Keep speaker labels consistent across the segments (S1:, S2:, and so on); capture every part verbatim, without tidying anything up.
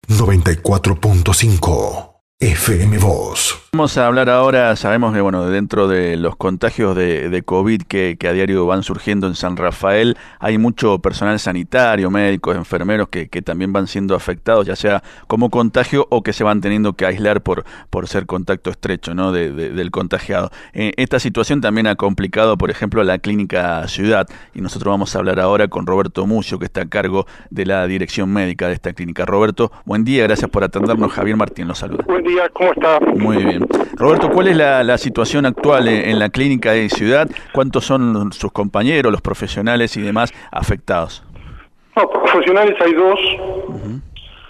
S1: noventa y cuatro punto cinco F M Voz.
S2: Vamos a hablar ahora, sabemos que bueno, dentro de los contagios de, de COVID que, que a diario van surgiendo en San Rafael, hay mucho personal sanitario, médicos, enfermeros que, que también van siendo afectados, ya sea como contagio o que se van teniendo que aislar por, por ser contacto estrecho, ¿no? de, de, del contagiado. Eh, esta situación también ha complicado, por ejemplo, la Clínica Ciudad, y nosotros vamos a hablar ahora con Roberto Mucio, que está a cargo de la dirección médica de esta clínica. Roberto, buen día, gracias por atendernos. Javier Martín los saluda.
S3: Buen día, ¿cómo está?
S2: Muy bien. Roberto, ¿cuál es la, la situación actual en, en la clínica de Ciudad? ¿Cuántos son sus compañeros, los profesionales y demás afectados?
S3: No, profesionales hay dos, uh-huh.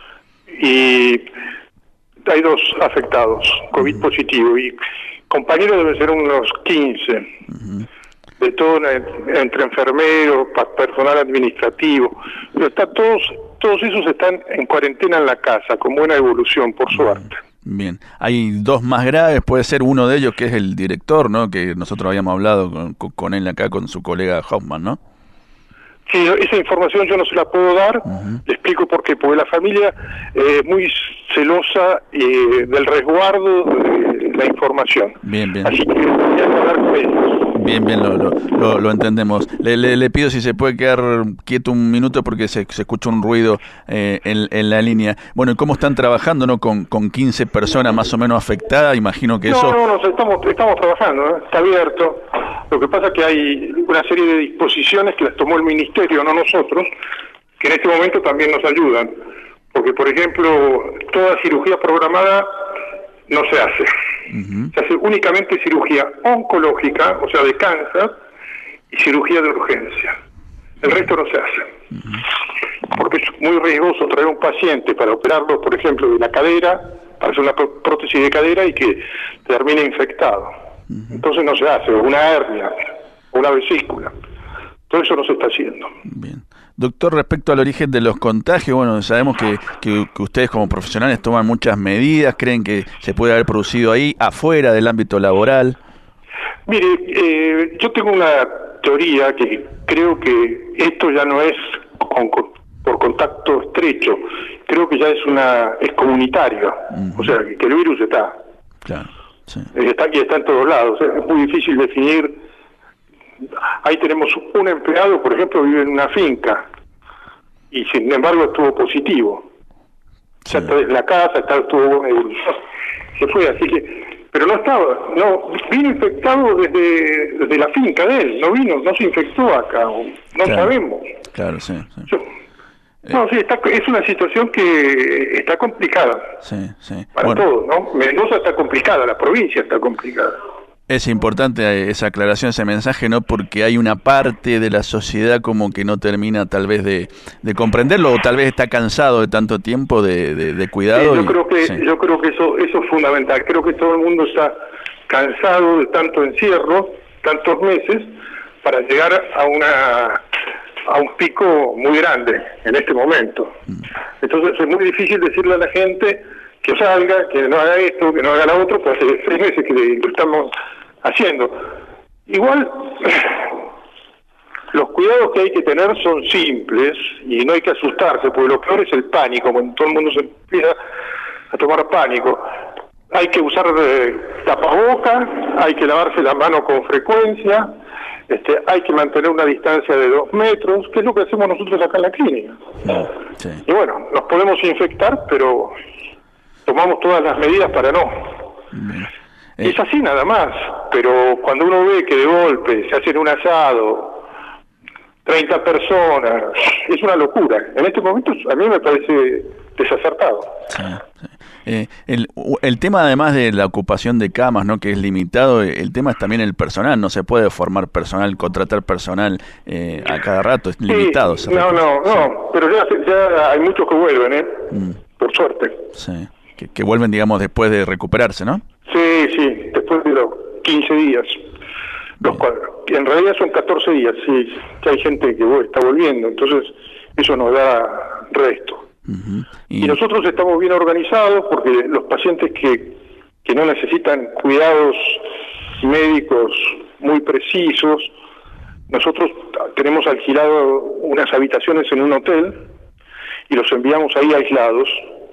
S3: y hay dos afectados, COVID uh-huh. positivo, y compañeros deben ser unos quince, uh-huh. de todo, entre enfermeros, personal administrativo, pero está todos, todos esos están en cuarentena en la casa, con buena evolución, por suerte. Uh-huh.
S2: Bien, hay dos más graves, puede ser uno de ellos que es el director, ¿no? Que nosotros habíamos hablado con, con él acá, con su colega Hoffman, ¿no?
S3: Sí, esa información yo no se la puedo dar, uh-huh. Le explico por qué, porque la familia es eh, muy celosa eh, del resguardo de la información.
S2: Bien, bien.
S3: Así que voy a hablar con ellos.
S2: Bien, bien, lo, lo, lo, lo entendemos. Le, le, le pido si se puede quedar quieto un minuto porque se, se escucha un ruido eh, en, en la línea. Bueno, ¿y cómo están trabajando, no, con, con quince personas más o menos afectadas? Imagino que
S3: no,
S2: eso...
S3: No, no, no, estamos, estamos trabajando, ¿eh? Está abierto. Lo que pasa es que hay una serie de disposiciones que las tomó el Ministerio, no nosotros, que en este momento también nos ayudan. Porque, por ejemplo, toda cirugía programada no se hace. Uh-huh. Se hace únicamente cirugía oncológica, o sea, de cáncer, y cirugía de urgencia. El resto no se hace. Uh-huh. Porque es muy riesgoso traer un paciente para operarlo, por ejemplo, de la cadera, para hacer una prótesis de cadera y que termine infectado. Uh-huh. Entonces no se hace, una hernia, una vesícula. Todo eso no se está haciendo.
S2: Bien. Doctor, respecto al origen de los contagios, bueno, sabemos que, que, que ustedes como profesionales toman muchas medidas, creen que se puede haber producido ahí, afuera del ámbito laboral.
S3: Mire, eh, yo tengo una teoría que creo que esto ya no es con, con, por contacto estrecho, creo que ya es una es comunitario, uh-huh. O sea, que, que el virus está.
S2: Claro, sí.
S3: Está aquí, está en todos lados, es muy difícil definir. Ahí tenemos un empleado, por ejemplo, vive en una finca y sin embargo estuvo positivo. Sí. Ya está en la casa, está, estuvo se fue, así que, pero no estaba, no vino infectado desde, desde la finca de él, no vino, no se infectó acá, no claro. sabemos.
S2: Claro, sí. sí.
S3: Yo, no, sí, está, es una situación que está complicada.
S2: Sí, sí.
S3: Para bueno. todos, ¿no? Mendoza está complicada, la provincia está complicada.
S2: Es importante esa aclaración, ese mensaje, ¿no? Porque hay una parte de la sociedad como que no termina tal vez de, de comprenderlo, o tal vez está cansado de tanto tiempo de, de, de cuidado.
S3: Sí, yo
S2: y,
S3: creo que sí. yo creo que eso eso es fundamental. Creo que todo el mundo está cansado de tanto encierro, tantos meses, para llegar a una a un pico muy grande en este momento. Mm. Entonces es muy difícil decirle a la gente que salga, que no haga esto, que no haga lo otro, pues hace seis meses que lo estamos haciendo. Igual, los cuidados que hay que tener son simples y no hay que asustarse, porque lo peor es el pánico, cuando todo el mundo se empieza a tomar pánico. Hay que usar eh, tapabocas, hay que lavarse la mano con frecuencia, este, hay que mantener una distancia de dos metros, que es lo que hacemos nosotros acá en la clínica. Sí. Y bueno, nos podemos infectar, pero tomamos todas las medidas para no. Eh. Es así nada más, pero cuando uno ve que de golpe se hacen un asado, treinta personas, es una locura. En este momento a mí me parece desacertado.
S2: Sí, sí. Eh, el, el tema además de la ocupación de camas, ¿no? Que es limitado, el tema es también el personal, no se puede formar personal, contratar personal eh, a cada rato, es
S3: sí,
S2: limitado.
S3: No, no, no, sí. Pero ya, ya hay muchos que vuelven, ¿eh? Mm. Por suerte.
S2: Sí. Que, que vuelven, digamos, después de recuperarse, ¿no?
S3: Sí, sí, después de los quince días. Los cuadros. En realidad son catorce días, sí, que hay gente que está volviendo, entonces eso nos da resto. Uh-huh. y... y nosotros estamos bien organizados porque los pacientes que, que no necesitan cuidados médicos muy precisos, nosotros tenemos alquilado unas habitaciones en un hotel y los enviamos ahí aislados.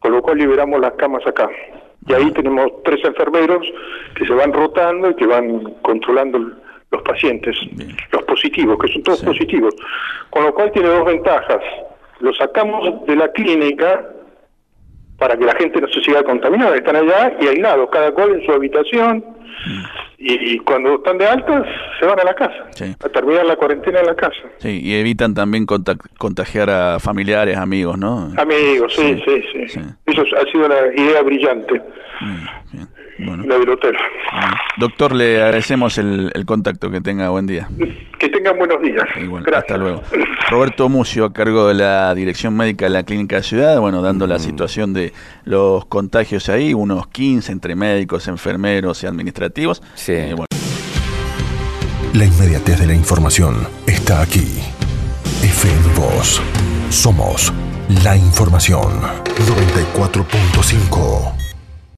S3: con lo cual liberamos las camas acá. Y ahí tenemos tres enfermeros que se van rotando y que van controlando los pacientes, bien, los positivos, que son todos sí. positivos. Con lo cual tiene dos ventajas. Los sacamos de la clínica para que la gente no se siga contaminada. Están allá y aislados, cada cual en su habitación. Mm. Y, y cuando están de altas, se van a la casa, sí. a terminar la cuarentena en la casa.
S2: Sí, y evitan también contagiar a familiares, amigos, ¿no?
S3: Amigos, sí, sí, sí. sí. sí. Eso ha sido una idea brillante. Bien, bien. Bueno. La del hotel.
S2: Bueno. Doctor, le agradecemos el, el contacto, que tenga buen día.
S3: Que tengan buenos días.
S2: Igual, hasta luego. Roberto Mucio, a cargo de la Dirección Médica de la Clínica Ciudad, bueno, dando mm. la situación de los contagios ahí, unos quince entre médicos, enfermeros y administrativos.
S4: Sí. Eh, bueno.
S1: La inmediatez de la información está aquí. F M Voz. Somos la información. noventa y cuatro punto cinco